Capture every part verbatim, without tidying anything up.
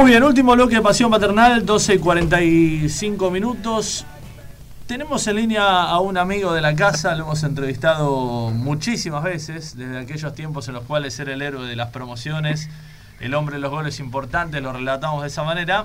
Muy bien, último bloque de Pasión Paternal, doce y cuarenta y cinco minutos. Tenemos en línea a un amigo de la casa, lo hemos entrevistado muchísimas veces, desde aquellos tiempos en los cuales era el héroe de las promociones, el hombre de los goles importantes, lo relatamos de esa manera.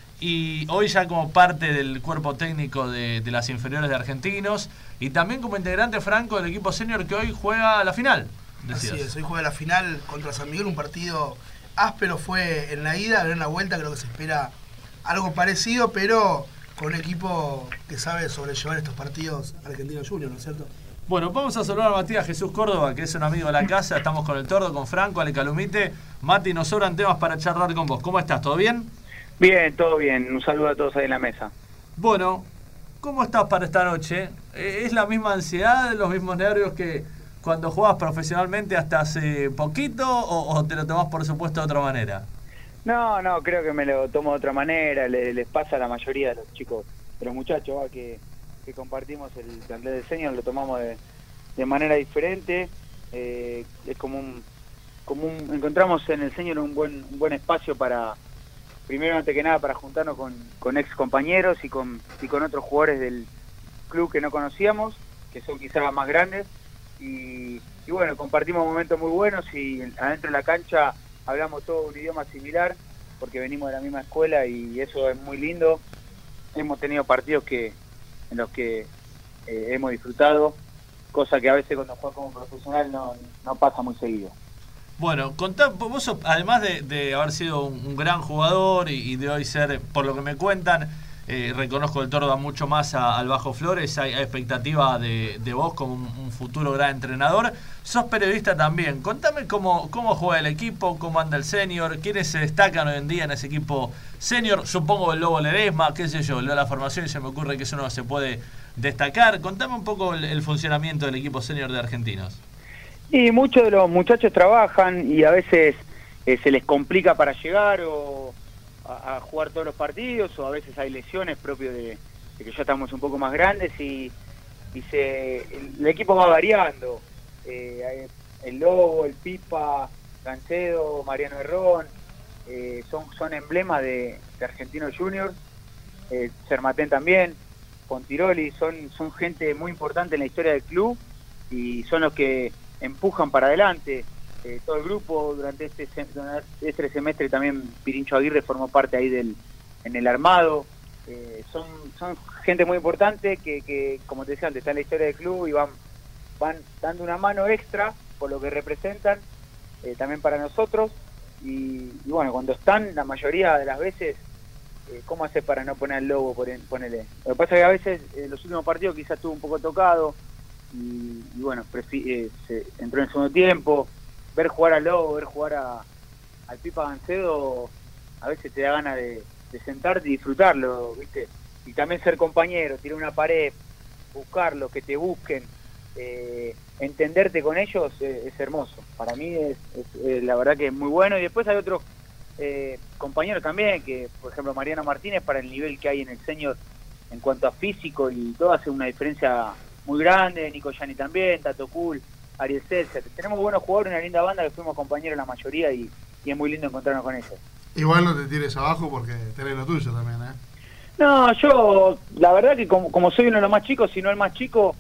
Y hoy ya como parte del cuerpo técnico de, de las inferiores de Argentinos y también como integrante franco del equipo senior que hoy juega la final. Decías. Así es, hoy juega la final contra San Miguel, un partido áspero fue en la ida, en la vuelta creo que se espera algo parecido, pero con un equipo que sabe sobrellevar estos partidos Argentinos Juniors, ¿no es cierto? Bueno, vamos a saludar a Matías Jesús Córdoba, que es un amigo de la casa. Estamos con el Tordo, con Franco, Ale Calumite. Mati, nos sobran temas para charlar con vos. ¿Cómo estás? ¿Todo bien? Bien, todo bien. Un saludo a todos ahí en la mesa. Bueno, ¿cómo estás para esta noche? ¿Es la misma ansiedad, los mismos nervios que cuando jugabas profesionalmente hasta hace poquito o, o te lo tomás por supuesto de otra manera? No, no, creo que me lo tomo de otra manera. Les, les pasa a la mayoría de los chicos, de los muchachos ¿va? que, que compartimos el plantel de senior, lo tomamos de, de manera diferente. Eh, es como un, como un, encontramos en el senior un buen, un buen espacio para, primero antes que nada, para juntarnos con, con ex compañeros y con, y con otros jugadores del club que no conocíamos, que son quizás más grandes. Y, y bueno, compartimos momentos muy buenos y adentro de la cancha hablamos todo un idioma similar porque venimos de la misma escuela y eso es muy lindo. Hemos tenido partidos que en los que eh, hemos disfrutado, cosa que a veces cuando juegas como profesional no, no pasa muy seguido. Bueno, contá, vos además de, de haber sido un, un gran jugador y, y de hoy ser, por lo que me cuentan, Eh, reconozco el Tordo mucho más a, al Bajo Flores, hay, hay expectativa de, de vos como un, un futuro gran entrenador. Sos periodista también, contame cómo, cómo juega el equipo, cómo anda el senior, quiénes se destacan hoy en día en ese equipo senior. Supongo el Lobo Ledesma, qué sé yo, leo la formación y se me ocurre que eso no se puede destacar. Contame un poco el, el funcionamiento del equipo senior de Argentinos. Y muchos de los muchachos trabajan y a veces eh, se les complica para llegar o a jugar todos los partidos, o a veces hay lesiones propias de, de que ya estamos un poco más grandes y, y se el, el equipo va variando. Eh, el Lobo, el Pipa, Gancedo, Mariano Herrón, eh, son, son emblemas de, de Argentinos Juniors, eh, Sermatén también, Pontiroli, son, son gente muy importante en la historia del club y son los que empujan para adelante. Eh, todo el grupo durante este, durante este semestre también Pirincho Aguirre formó parte ahí del en el armado. Eh, son son gente muy importante que, que como te decía antes está en la historia del club y van van dando una mano extra por lo que representan eh, también para nosotros y, y bueno, cuando están la mayoría de las veces eh, ¿cómo haces para no poner el Lobo? Ponele. Lo que pasa es que a veces en eh, los últimos partidos quizás estuvo un poco tocado y, y bueno, eh, se entró en el segundo tiempo. Ver jugar al Lobo, ver jugar a, al Pipa Gancedo, a veces te da ganas de, de sentarte y disfrutarlo, ¿viste? Y también ser compañero, tirar una pared, buscarlos, que te busquen, eh, entenderte con ellos eh, es hermoso. Para mí es, es eh, la verdad que es muy bueno. Y después hay otros eh, compañeros también, que por ejemplo Mariano Martínez, para el nivel que hay en el senior en cuanto a físico y todo, hace una diferencia muy grande. Nico Yani también, Tato Cool, Ariel Celsa. Tenemos buenos jugadores, una linda banda que fuimos compañeros la mayoría y, y es muy lindo encontrarnos con ellos. Igual no te tires abajo porque tenés lo tuyo también, ¿eh? No, yo la verdad que como, como soy uno de los más chicos, si no el más chico,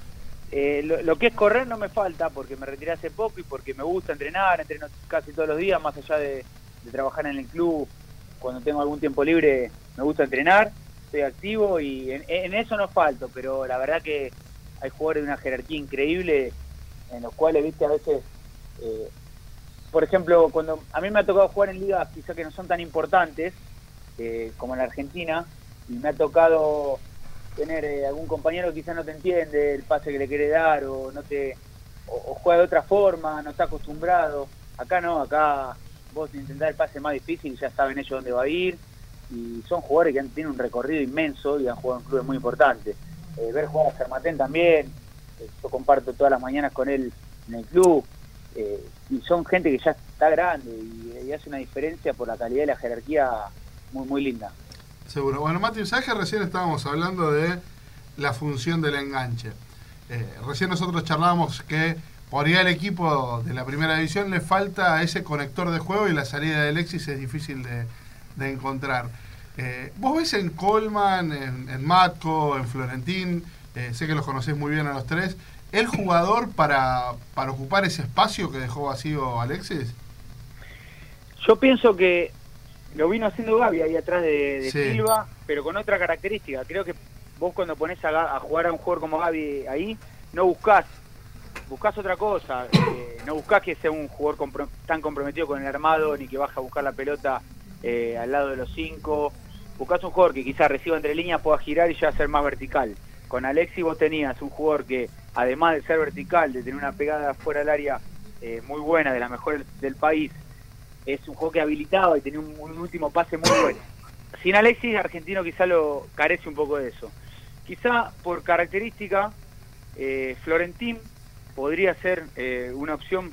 eh, lo, lo que es correr no me falta porque me retiré hace poco y porque me gusta entrenar, entreno casi todos los días, más allá de, de trabajar en el club. Cuando tengo algún tiempo libre me gusta entrenar, estoy activo y en, en eso no falto, pero la verdad que hay jugadores de una jerarquía increíble en los cuales, viste, a veces, eh, por ejemplo, cuando a mí me ha tocado jugar en ligas quizás que no son tan importantes, eh, como en la Argentina, y me ha tocado tener eh, algún compañero que quizás no te entiende el pase que le quiere dar, o no te o, o juega de otra forma, no está acostumbrado. Acá no, acá vos intentás el pase más difícil, ya saben ellos dónde va a ir, y son jugadores que han, tienen un recorrido inmenso y han jugado en clubes muy importantes. Eh, ver jugar a Sermatén también, yo comparto todas las mañanas con él en el club, eh, y son gente que ya está grande y, y hace una diferencia por la calidad y la jerarquía muy muy linda. Seguro. Bueno, Mati, ¿sabes que recién estábamos hablando de la función del enganche? Eh, recién nosotros charlábamos que por ahí al equipo de la primera división le falta ese conector de juego y la salida de Alexis es difícil de, de encontrar. Eh, ¿Vos ves en Coleman, en, en Matko, en Florentín, eh, sé que los conocés muy bien a los tres, el jugador para, para ocupar ese espacio que dejó vacío Alexis? Yo pienso que lo vino haciendo Gaby ahí atrás de, de Sí. Silva, pero con otra característica. Creo que vos cuando pones a, Ga- a jugar a un jugador como Gaby ahí, no buscás, buscás otra cosa. Eh, no buscás que sea un jugador compro- tan comprometido con el armado, ni que baje a buscar la pelota eh, al lado de los cinco. Buscás un jugador que quizás reciba entre líneas, pueda girar y ya ser más vertical. Con Alexis vos tenías un jugador que, además de ser vertical, de tener una pegada fuera del área eh, muy buena, de la mejor del país, es un juego que habilitaba y tenía un, un último pase muy bueno. Sin Alexis, Argentino quizá lo carece un poco de eso. Quizá por característica, eh, Florentín podría ser eh, una opción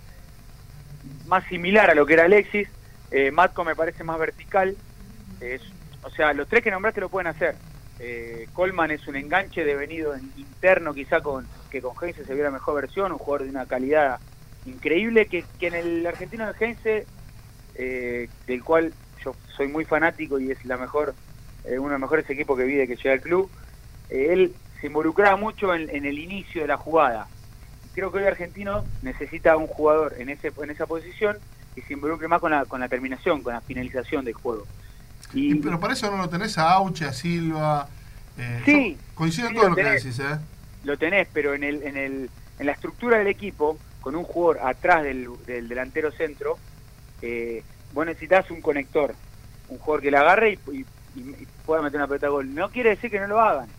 más similar a lo que era Alexis. Eh, Matko me parece más vertical. Es, o sea, los tres que nombraste lo pueden hacer. Eh, Coleman es un enganche devenido en, interno, quizá con que con Heinze se vio la mejor versión, un jugador de una calidad increíble, que, que en el argentino de Heinze, eh, del cual yo soy muy fanático y es la mejor eh, uno de los mejores equipos que vi de que llega al club, eh, él se involucraba mucho en, en el inicio de la jugada. Creo que hoy Argentino necesita un jugador en ese en esa posición que se involucre más con la, con la terminación, con la finalización del juego. Y, Y, pero para eso no lo tenés a Auche, a Silva. Eh, Sí, yo coincido en sí todo lo lo que tenés. decís, ¿eh? lo tenés, pero en el en el en la estructura del equipo, con un jugador atrás del, del delantero centro, eh, vos necesitas un conector, un jugador que la agarre y, y, y pueda meter una pelota de gol. No quiere decir que no lo hagan.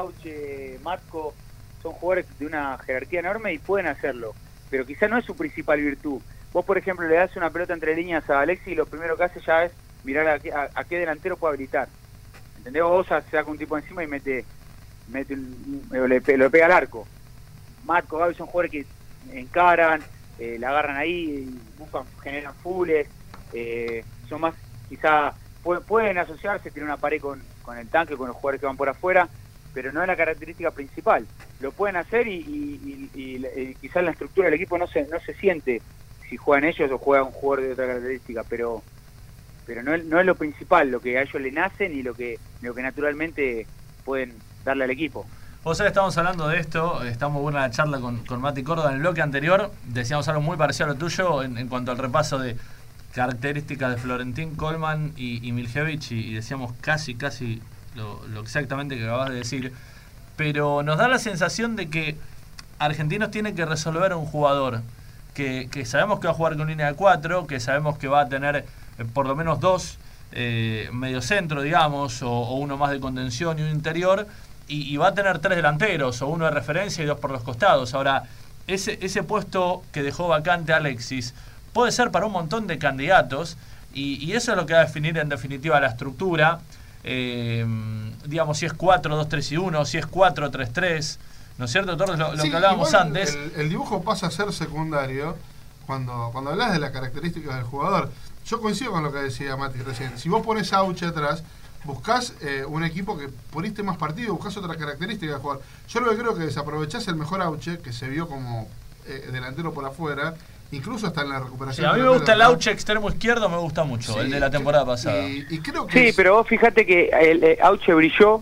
Auche, Matko son jugadores de una jerarquía enorme y pueden hacerlo, pero quizá no es su principal virtud. Vos, por ejemplo, le das una pelota entre líneas a Alexis y lo primero que hace ya es mirar a qué, a, a qué delantero puede habilitar. ¿Entendés? Vos se saca un tipo encima y mete, mete un, un- le, pe- lo pega al arco. Matko, Gaby son jugadores que encaran, eh, la agarran ahí, buscan, generan fulles, eh, son más, quizá pu- pueden asociarse, tienen una pared con, con el tanque, con los jugadores que van por afuera, pero no es la característica principal. Lo pueden hacer y, y, y, y, y quizá en la estructura del equipo no se, no se siente si juegan ellos o juega un jugador de otra característica, pero pero no es, no es lo principal, lo que a ellos le nacen y lo que, lo que naturalmente pueden darle al equipo. Vos sabés, estamos hablando de esto, está muy buena la charla con, con Mati Córdoba. En el bloque anterior decíamos algo muy parecido a lo tuyo en, en cuanto al repaso de características de Florentín, Coleman y, y Miljevich, y, y decíamos casi, casi lo, lo exactamente que acabas de decir. Pero nos da la sensación de que Argentinos tienen que resolver a un jugador que, que sabemos que va a jugar con línea de cuatro, que sabemos que va a tener eh, por lo menos dos eh, mediocentro, digamos, o, o uno más de contención y un interior, y, y va a tener tres delanteros, o uno de referencia y dos por los costados. Ahora, ese, ese puesto que dejó vacante Alexis puede ser para un montón de candidatos, y, y eso es lo que va a definir en definitiva la estructura. Eh, digamos, si es cuatro dos tres y uno, si es cuatro tres tres, ¿no es cierto, Torres? Lo, lo Sí, que hablábamos igual antes. El, el dibujo pasa a ser secundario cuando, cuando hablas de las características del jugador. Yo coincido con lo que decía Mati recién. Si vos pones a Auche atrás, buscás eh, un equipo que por este más partido, buscás otras características del jugador. Yo lo que creo que desaprovechás el mejor Auche, que se vio como eh, delantero por afuera, incluso hasta en la Sí, recuperación. a mí de me la gusta el pelota. Auche extremo izquierdo, me gusta mucho, Sí, el de la temporada pasada. Y, y creo que Sí, es- pero vos fíjate que el, eh, Auche brilló.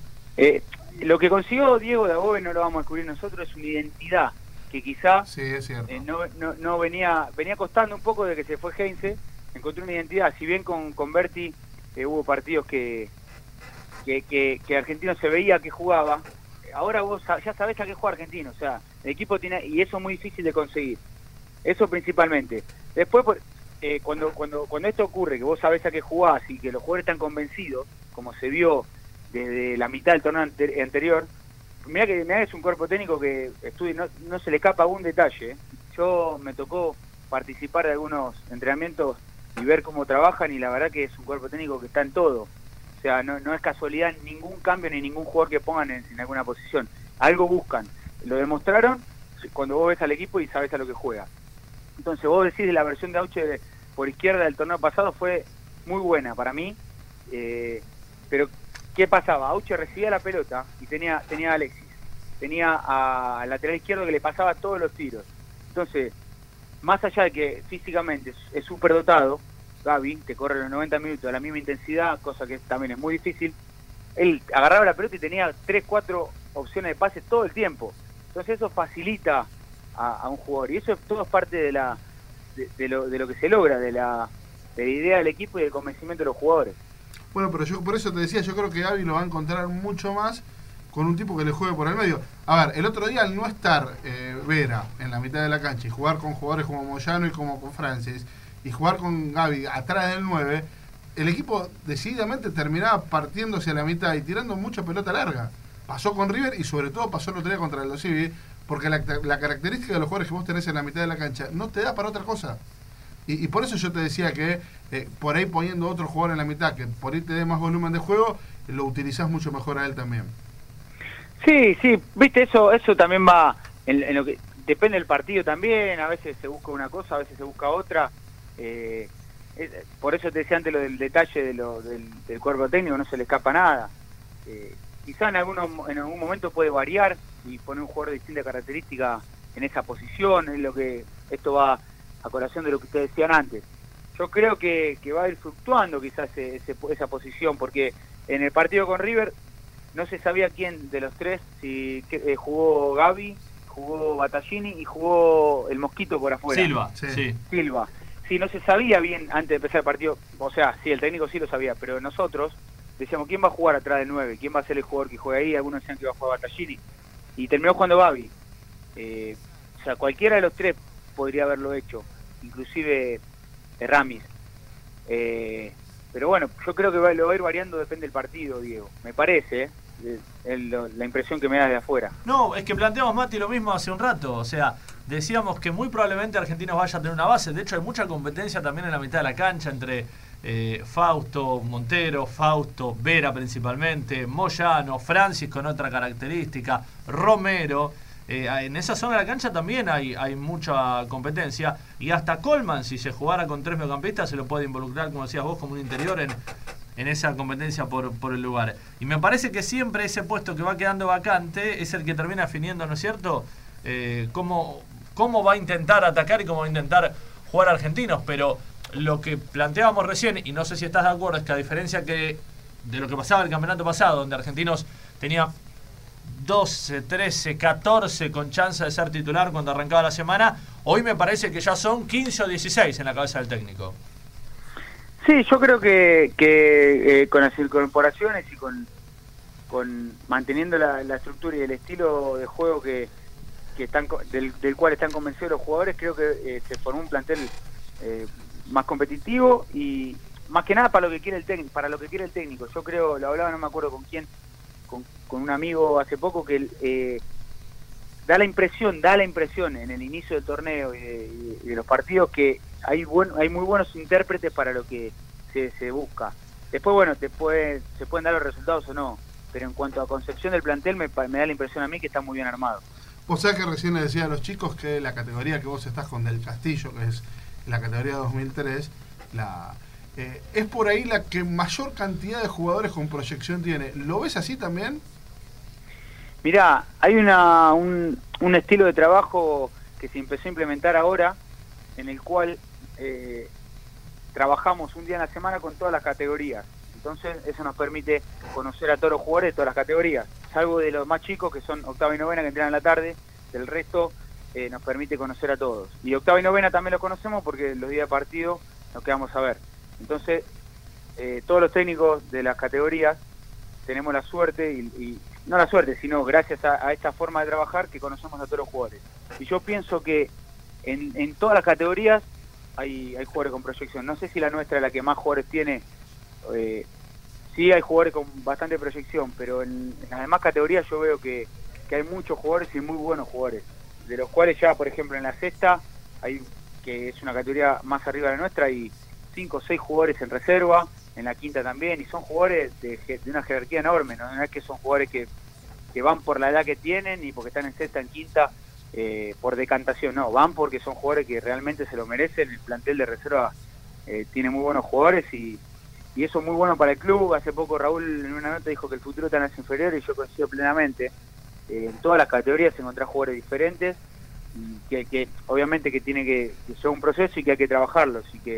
Eh, lo que consiguió Diego Dabove, no lo vamos a descubrir nosotros, es una identidad que quizá Sí, es cierto. eh, no, no, no venía venía costando un poco de que se fue Heinze. Encontró una identidad. Si bien con, con Berti eh, hubo partidos que, que, que, que Argentino se veía que jugaba, ahora vos sa- ya sabés a qué juega Argentino. O sea, el equipo tiene, y eso es muy difícil de conseguir. Eso principalmente. Después, por- eh, cuando, cuando, cuando esto ocurre, que vos sabés a qué jugás y que los jugadores están convencidos, como se vio desde la mitad del torneo ante- anterior, mirá que, mirá que es un cuerpo técnico que estudia, no, no se le escapa un detalle. ¿eh? Yo me tocó participar de algunos entrenamientos y ver cómo trabajan, y la verdad que es un cuerpo técnico que está en todo. O sea, no, no es casualidad ningún cambio ni ningún jugador que pongan en, en alguna posición. Algo buscan. Lo demostraron cuando vos ves al equipo y sabés a lo que juega. Entonces vos decís de la versión de Auche de- por izquierda del torneo pasado fue muy buena para mí. Eh, pero ¿qué pasaba? Auche recibía la pelota y tenía, tenía a Alexis. Tenía a- al lateral izquierdo que le pasaba todos los tiros. Entonces, más allá de que físicamente es súper dotado, Gaby, te corre los noventa minutos a la misma intensidad, cosa que también es muy difícil, él agarraba la pelota y tenía tres, cuatro opciones de pase todo el tiempo. Entonces eso facilita a, a un jugador, y eso es todo parte de la de, de, lo, de lo que se logra, de la, de la idea del equipo y del convencimiento de los jugadores. Bueno, pero yo por eso te decía, yo creo que Gaby lo va a encontrar mucho más con un tipo que le juegue por el medio. A ver, el otro día al no estar eh, Vera en la mitad de la cancha y jugar con jugadores como Moyano y como con Francis, y jugar con Gaby atrás del nueve, el equipo decididamente terminaba partiéndose a la mitad y tirando mucha pelota larga. Pasó con River y sobre todo pasó el otro día contra el Civi, porque la, la característica de los jugadores que vos tenés en la mitad de la cancha no te da para otra cosa. Y, y por eso yo te decía que eh, por ahí poniendo otro jugador en la mitad, que por ahí te dé más volumen de juego, lo utilizás mucho mejor a él también. Sí, sí, viste, eso eso también va en, en lo que depende del partido también, a veces se busca una cosa, a veces se busca otra. Eh, es, por eso te decía antes lo del detalle de lo, del, del cuerpo técnico, no se le escapa nada. Eh, quizá en, algunos, en algún momento puede variar y poner un jugador de distinta característica en esa posición, es lo que esto va a colación de lo que ustedes decían antes. Yo creo que, que va a ir fluctuando quizás ese, ese, esa posición, porque en el partido con River no se sabía quién de los tres, si que, eh, jugó Gaby, jugó Battaglini y jugó el Mosquito por afuera. Silva, sí. sí. Silva. Sí, no se sabía bien antes de empezar el partido, o sea, sí, el técnico sí lo sabía, pero nosotros decíamos, ¿quién va a jugar atrás del nueve? ¿Quién va a ser el jugador que juega ahí? Algunos decían que iba a jugar Battaglini. Y terminó jugando Gaby. Eh, o sea, cualquiera de los tres podría haberlo hecho, inclusive eh, Ramis. Eh, pero bueno, yo creo que va, lo va a ir variando, depende del partido, Diego. Me parece, ¿eh? El, el, la impresión que me da de afuera. No, es que planteamos, Mati, lo mismo hace un rato. O sea, decíamos que muy probablemente Argentinos vaya a tener una base. De hecho, hay mucha competencia también en la mitad de la cancha entre eh, Fausto, Montero, Fausto, Vera principalmente, Moyano, Francis con otra característica, Romero. Eh, en esa zona de la cancha también hay, hay mucha competencia. Y hasta Coleman, si se jugara con tres mediocampistas, se lo puede involucrar, como decías vos, como un interior en, en esa competencia por, por el lugar. Y me parece que siempre ese puesto que va quedando vacante es el que termina definiendo, ¿no es cierto?, eh, cómo, cómo va a intentar atacar y cómo va a intentar jugar Argentinos. Pero lo que planteábamos recién, y no sé si estás de acuerdo, es que a diferencia que de lo que pasaba el campeonato pasado, donde Argentinos tenía doce, trece, catorce con chance de ser titular cuando arrancaba la semana, hoy me parece que ya son quince o dieciséis en la cabeza del técnico. Sí, yo creo que, que eh, con las incorporaciones y con, con manteniendo la, la estructura y el estilo de juego que, que están del, del cual están convencidos los jugadores, creo que eh, se formó un plantel eh, más competitivo y más que nada para lo que quiere el técnico, para lo que quiere el técnico. Yo creo, lo hablaba, no me acuerdo con quién, con, con un amigo hace poco, que eh, da la impresión, da la impresión en el inicio del torneo y de, y de los partidos que hay buen, hay muy buenos intérpretes para lo que se, se busca. Después, bueno, te puede, se pueden dar los resultados o no, pero en cuanto a concepción del plantel me, me da la impresión a mí que está muy bien armado. Vos sabés que recién le decía a los chicos que la categoría que vos estás con Del Castillo, que es la categoría dos mil tres, la eh, es por ahí la que mayor cantidad de jugadores con proyección tiene. ¿Lo ves así también? Mirá, hay una, un, un estilo de trabajo que se empezó a implementar ahora, en el cual eh, trabajamos un día en la semana con todas las categorías. Entonces eso nos permite conocer a todos los jugadores de todas las categorías, salvo de los más chicos que son octava y novena, que entrenan en la tarde. Del resto eh, nos permite conocer a todos. Y octava y novena también los conocemos porque los días de partido nos quedamos a ver. Entonces eh, todos los técnicos de las categorías tenemos la suerte, y, y no la suerte, sino gracias a, a esta forma de trabajar, que conocemos a todos los jugadores. Y yo pienso que en, en todas las categorías hay, hay jugadores con proyección. No sé si la nuestra es la que más jugadores tiene. Eh, sí hay jugadores con bastante proyección, pero en, en las demás categorías yo veo que, que hay muchos jugadores y muy buenos jugadores, de los cuales ya, por ejemplo, en la sexta, hay, que es una categoría más arriba de la nuestra, hay cinco o seis jugadores en reserva, en la quinta también, y son jugadores de, de una jerarquía enorme, ¿no? No es que son jugadores que, que van por la edad que tienen y porque están en sexta, en quinta, eh, por decantación, no, van porque son jugadores que realmente se lo merecen. El plantel de reserva eh, tiene muy buenos jugadores y Y eso es muy bueno para el club. Hace poco Raúl en una nota dijo que el futuro está en las inferiores, y yo coincido plenamente. Eh, en todas las categorías encontrar jugadores diferentes, que, que obviamente que tiene que, que ser un proceso y que hay que trabajarlos, y que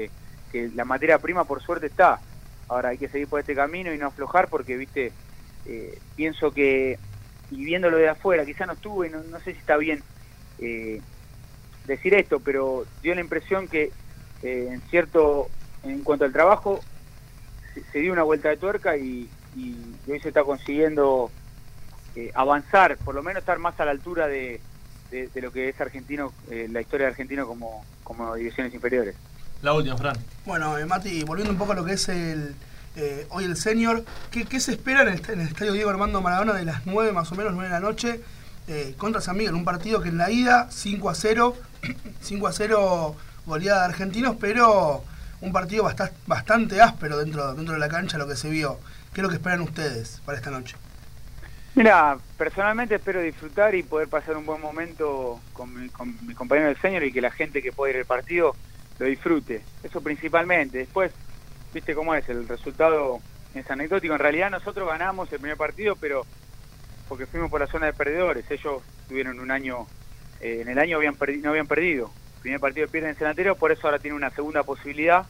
que la materia prima por suerte está. Ahora hay que seguir por este camino y no aflojar porque, viste, eh, pienso que, y viéndolo de afuera, quizá no estuve, no, no sé si está bien eh, decir esto, pero dio la impresión que eh, en cierto, en cuanto al trabajo, se, se dio una vuelta de tuerca y, y hoy se está consiguiendo eh, avanzar, por lo menos estar más a la altura de, de, de lo que es Argentino, eh, la historia de Argentino como, como divisiones inferiores. La última, Fran. Bueno, eh, Mati, volviendo un poco a lo que es el eh, hoy el senior, ¿qué, ¿qué se espera en el, en el estadio Diego Armando Maradona de las nueve más o menos, nueve de la noche, eh, contra San Miguel? Un partido que en la ida, cinco a cero, cinco a cero goleada de argentinos, pero un partido bastante, bastante áspero dentro, dentro de la cancha, lo que se vio. ¿Qué es lo que esperan ustedes para esta noche? Mira, personalmente espero disfrutar y poder pasar un buen momento con mi, con mi compañero del senior y que la gente que pueda ir al partido lo disfrute, eso principalmente. Después, viste cómo es, el resultado es anecdótico. En realidad nosotros ganamos el primer partido, pero porque fuimos por la zona de perdedores. Ellos tuvieron un año, eh, en el año habían perdi- no habían perdido. El primer partido pierden en Cementerio, por eso ahora tienen una segunda posibilidad.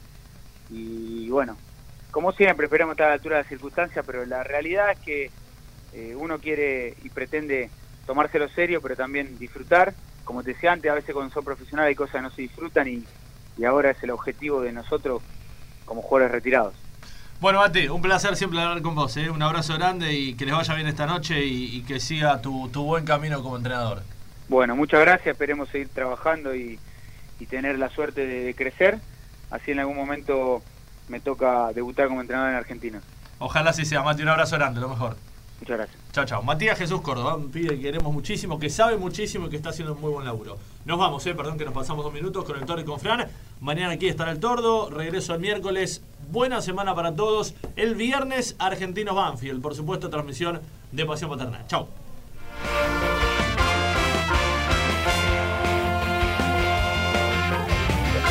Y bueno, como siempre, esperamos estar a la altura de las circunstancias, pero la realidad es que eh, uno quiere y pretende tomárselo serio, pero también disfrutar. Como te decía antes, a veces cuando son profesionales hay cosas que no se disfrutan y y ahora es el objetivo de nosotros como jugadores retirados. Bueno, Mati, un placer siempre hablar con vos, ¿eh? Un abrazo grande y que les vaya bien esta noche y, y que siga tu, tu buen camino como entrenador. Bueno, muchas gracias, esperemos seguir trabajando y, y tener la suerte de, de crecer, así en algún momento me toca debutar como entrenador en Argentina. Ojalá así sea, Mati, un abrazo grande, lo mejor. Muchas gracias. Chao, chao. Matías Jesús Córdoba, un pibe que queremos muchísimo, que sabe muchísimo y que está haciendo un muy buen laburo. Nos vamos, eh, perdón que nos pasamos dos minutos con el Tordo y con Fran. Mañana aquí estará el Tordo, regreso el miércoles. Buena semana para todos. El viernes, Argentinos Banfield, por supuesto, transmisión de Pasión Paternal. Chao.